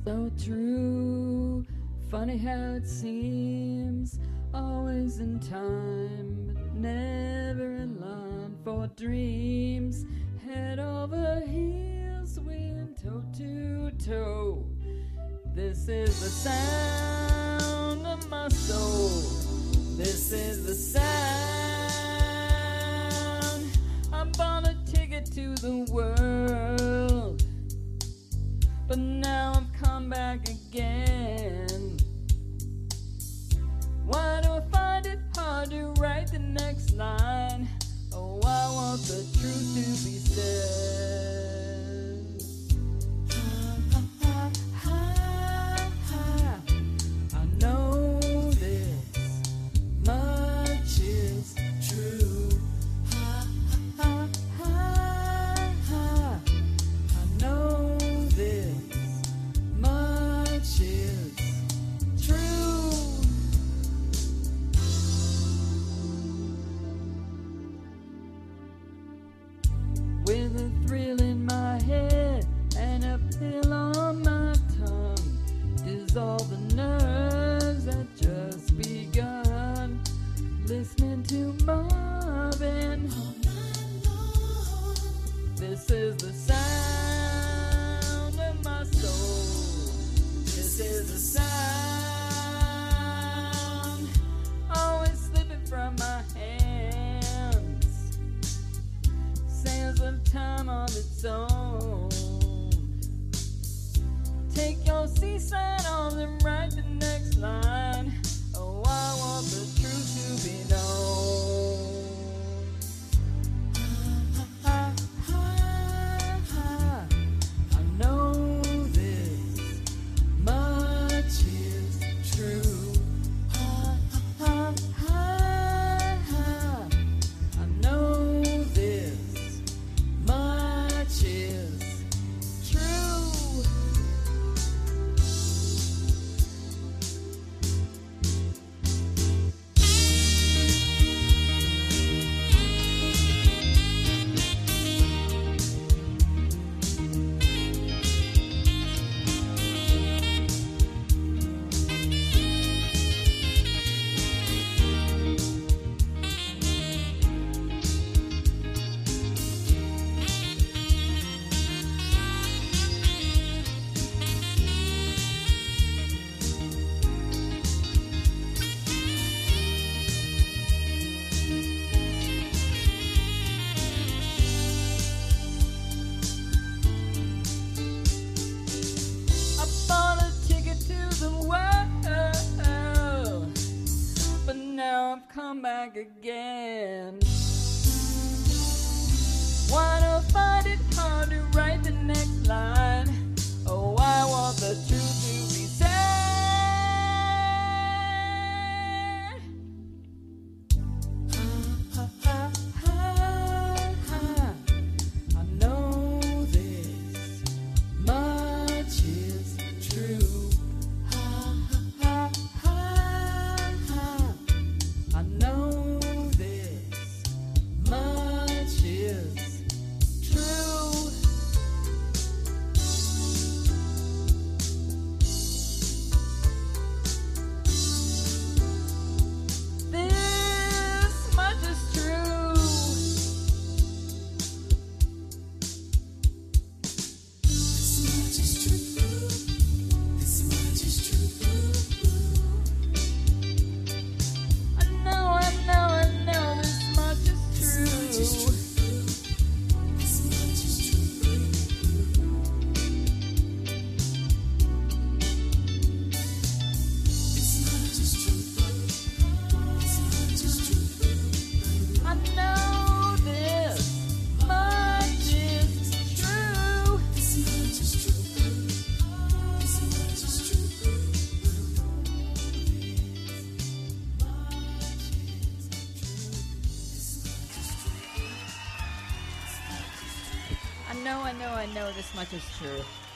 So true, funny how it seems, always in time, but never in line for dreams. Head over heels, win toe to toe. This is the sound of my soul. This is the sound. I bought a ticket to the world, but now I've come back again. Why do I find it hard to write the next line? Oh, I want the truth to be said. I know this much is true. I know this much is true. With a thrill in my head and a pill on my tongue, dissolve the nerves that just begun. Listening to Marvin, this is the sound of my soul. This is the sound, always slipping from my hands. Sands of time on its own. Take your seaside arms and write the next line. Oh, I want the truth to be known. I know this much is true. I know this much is true. I bought a ticket to the world, but now I've come back again. Why do I find it hard to write the next line? Oh, I want the truth to be said. I know this much is true. I know this much is true. This much is true. I know this much is true. I know this much is true. I know this much is true.